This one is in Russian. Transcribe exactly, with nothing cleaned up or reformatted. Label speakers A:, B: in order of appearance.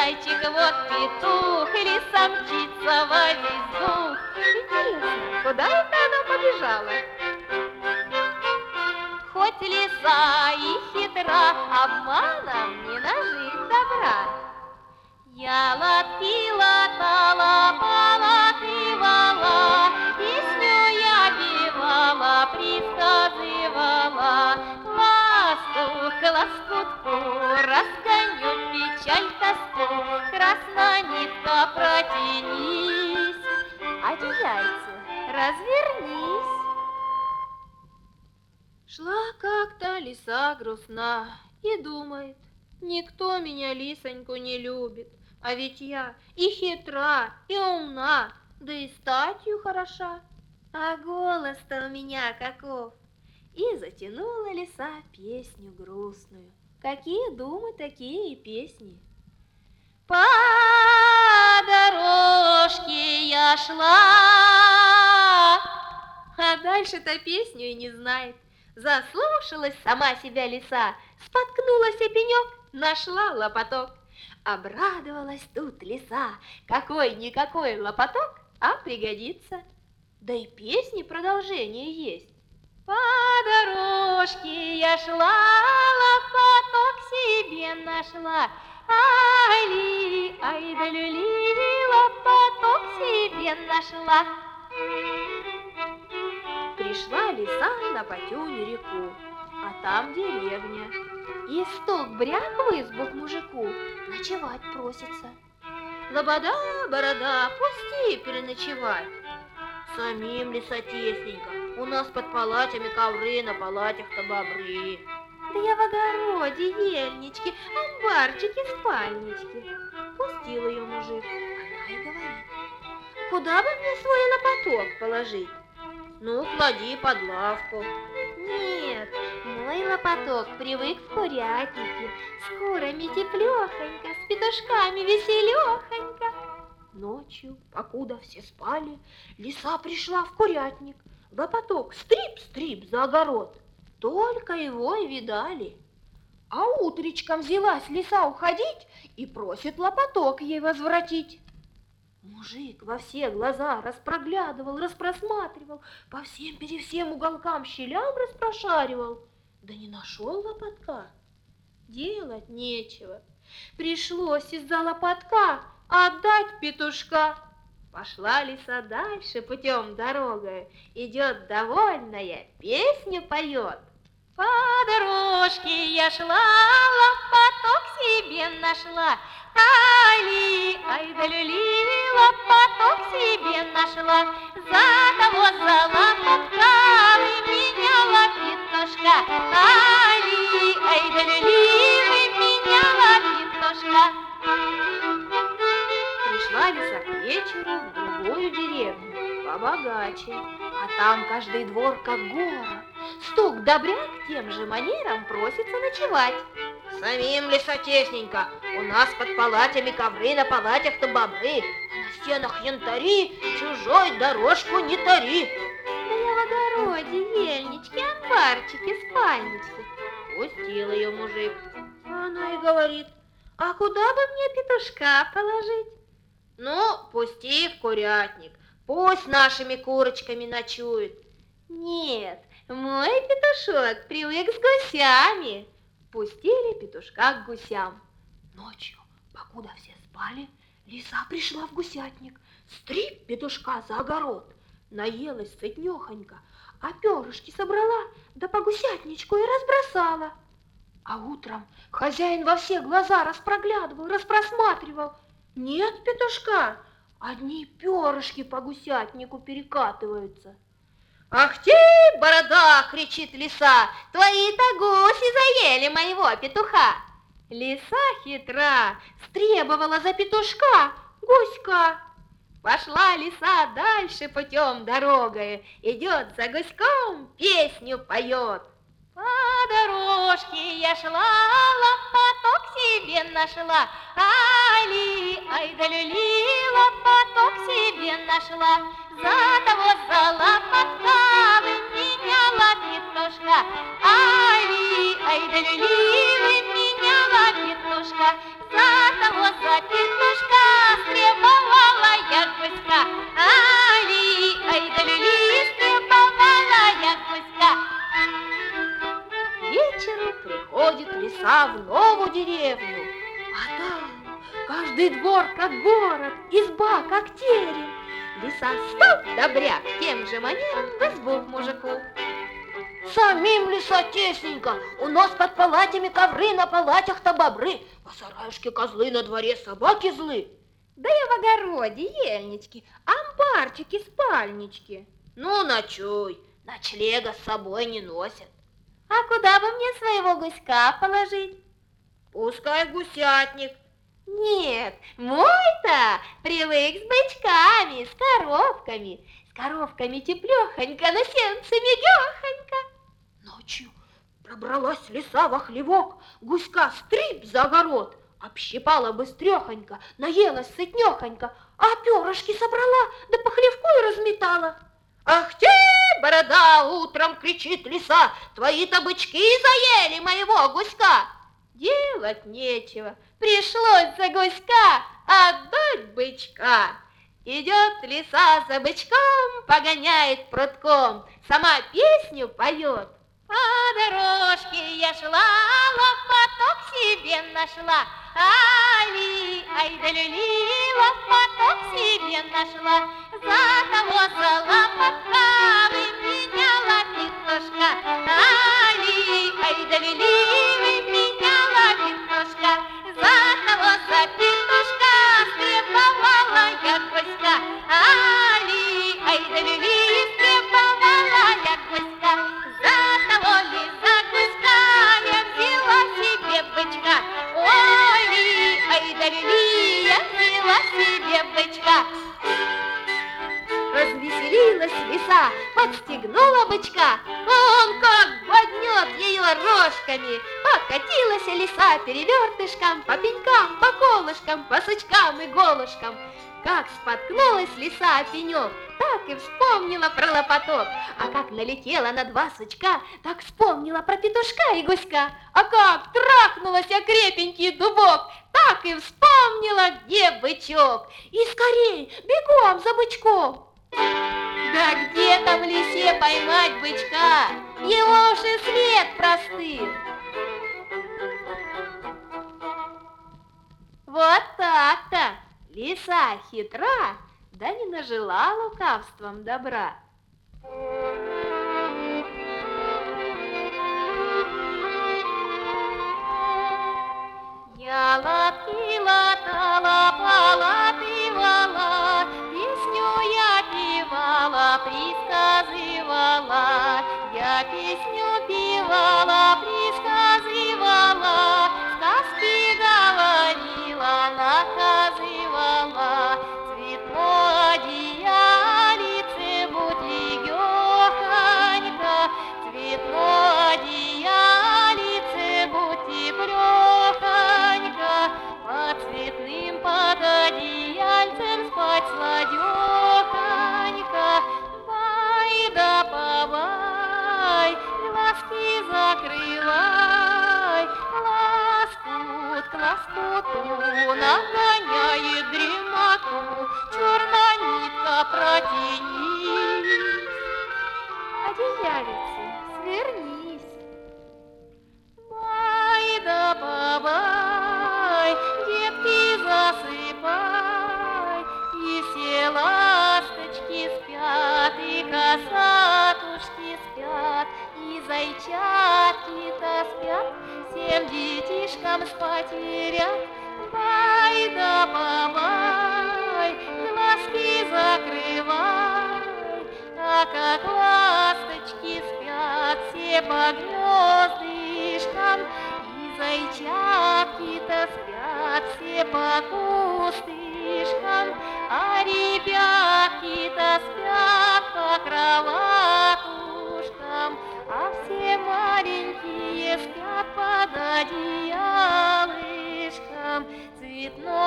A: зайчик, вот петух, лиса мчится во весь дух. Интересно, куда это она побежала? Хоть лиса и хитра, обманом не нажить добра. Я лапки латала, полатывала, песню я певала, присказывала. Ластух, лоскутку, разгоню печаль, тоску, красная нитка, протянись, одеяльце, развернись. Шла как-то лиса грустна и думает: никто меня, лисоньку, не любит, а ведь я и хитра, и умна, да и статью хороша. А голос-то у меня каков! И затянула лиса песню грустную. Какие думы, такие и песни. По дорожке я шла, а дальше-то песню и не знает. Заслушалась сама себя лиса, споткнулась о пенек, нашла лопоток. Обрадовалась тут лиса, какой-никакой лопоток, а пригодится. Да и песни продолжение есть. По дорожке я шла, лопоток себе нашла. Ай-ли, ай-да-люли, лопоток себе нашла. Пришла лиса на Потюню реку, а там деревня. И стук-бряк в избу к мужику, ночевать просится. Лобода, борода, пусти переночевать. Самим лисотесненько, у нас под палатями ковры, на палатях-то бобры. Да я в огороде, ельнички, амбарчики, спальнички. Пустил ее мужик, она и говорит: куда бы мне свой лопоток положить? Ну, клади под лавку. Нет, мой лопоток привык в курятнике, с курами теплехонько, с петушками веселехонько. Ночью, покуда все спали, лиса пришла в курятник. Лопоток стрип-стрип за огород, только его и видали. А утречком взялась лиса уходить и просит лопоток ей возвратить. Мужик во все глаза распроглядывал, распросматривал, по всем-пересем уголкам щелям распрошаривал, да не нашел лопотка. Делать нечего, пришлось из-за лопотка отдать петушка. Пошла лиса дальше путем дорогой, идет довольная, песню поет. По дорожке я шла, лопоток себе нашла. Ай-ли, ай-да-люли, лопоток себе нашла. За того, за лопотка вы меняла петушка. Ай-ли, ай-да-люли, вы меняла петушка. Пришла лиса к вечеру в другую деревню, побогаче, а там каждый двор как гора. Стук добряк тем же манером просится ночевать. Самим лисотесненько, у нас под палатями ковры, на палатях-то бобры, а на стенах янтари, чужой дорожку не тари. Да я в огороде, ельнички, амбарчики, спальнички. Пустил ее мужик. Она и говорит: а куда бы мне петушка положить? Ну, пусти в курятник, пусть нашими курочками ночует. Нет, мой петушок привык с гусями. Пустили петушка к гусям. Ночью, покуда все спали, лиса пришла в гусятник, стрип петушка за огород, наелась сытнехонько, а перышки собрала, да по гусятничку и разбросала. А утром хозяин во все глаза распроглядывал, распросматривал. Нет петушка, одни перышки по гусятнику перекатываются. Ах ты, борода, кричит лиса, твои-то гуси заели моего петуха. Лиса хитра, стребовала за петушка гуська. Пошла лиса дальше путем дорогой, идет за гуськом, песню поет. По дорожке я шла, лопоток себе нашла. Ай-ли, ай-да-люли, лопоток себе нашла. За того, за лопотка вы меняла петушка. Ай-ли, ай-да-люли, вы меняла петушка. За того за петушка стребовала я гуська. Али, ай да люли, стребовала я гуська. К вечеру приходит лиса в новую деревню, а там каждый двор как город, изба как терем. Лиса стук добряк тем же манером в избу к мужику.
B: Самим лиса тесненько, у нас под палатями ковры, на палатях-то бобры, по сараюшке козлы, на дворе собаки злы.
A: Да и в огороде ельнички, амбарчики, спальнички.
B: Ну, ночуй, ночлега с собой не носят.
A: А куда бы мне своего гуська положить?
B: Пускай в гусятник.
A: Нет, мой-то привык с бычками, с коровками. С коровками теплехонько, на сенце мегехонько.
B: Ночью пробралась лиса во хлевок, гуська стриб за огород, общипала быстрехонько, наелась сытнехонько, а перышки собрала, да по хлевку и разметала. Ах ты, борода, утром кричит лиса, твои-то бычки заели моего гуська.
A: Делать нечего, пришлось за гуська отдать бычка. Идет лиса за бычком, погоняет прутком, сама песню поет. По дорожке я шла, лопаток себе нашла. Али, ай да люли, лопаток себе нашла. За того за лопатками меняла петушка. Али, ай да люли, меняла петушка. За того за петушка стребовала я гуська. Али, ай да люли, стребовала я гуська. За того ли за гуська я взяла себе бычка. Ой, ай да люли, я взяла себе бычка. Развеселилась лиса, подстегнула бычка, а он как боднет ее рожками. Покатилась лиса перевертышком, по пенькам, по колышкам, по сучкам и голышкам. Как споткнулась лиса о пенек, так и вспомнила про лопаток. А как налетела на два сучка, так вспомнила про петушка и гуська. А как трахнулась о крепенький дубок, так и вспомнила, где бычок. И скорей бегом за бычком. Да где там лисе поймать бычка? Его уж и след простыл. Вот так-то. Лиса хитра, да не нажила лукавством добра. Я лапки латала, полатывала, песню я певала, присказывала. Я песню певала, присказывала, сказки говорила, наказывала. Цветное одеялице будь легехонько, цветное одеялице будь теплехонько, под цветным под одеяльцем спать сладехонько. Бай да побай, глазки закрывай, ласкут к лоскуту нагоняет дремоту, черная нитка протянись. Одеялице, свернись. Бай да побай, детки засыпай, и все ласточки спят, и косатушки спят, и зайчатки-то спят, всем детишкам спать верят. Бай да побай, глазки закрывай, а как ласточки спят все по гнездышкам, и зайчатки-то спят все по кустышкам, а ребятки-то спят по кроватушкам, а все маленькие спят под одеялышком. Цветной